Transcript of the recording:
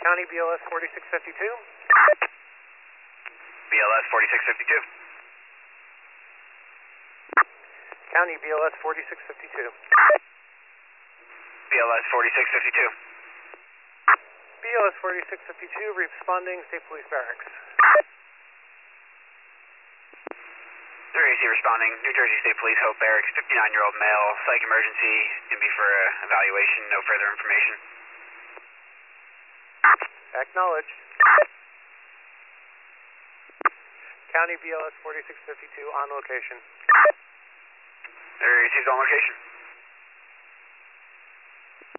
County BLS 4652. BLS 4652. County BLS 4652. BLS 4652. BLS 4652 responding State Police Barracks. 3AC responding, New Jersey State Police, Hope Barracks, 59-year-old male, psych emergency, can be for evaluation, no further information. Acknowledged. County BLS 4652 on location. 3AC's on location.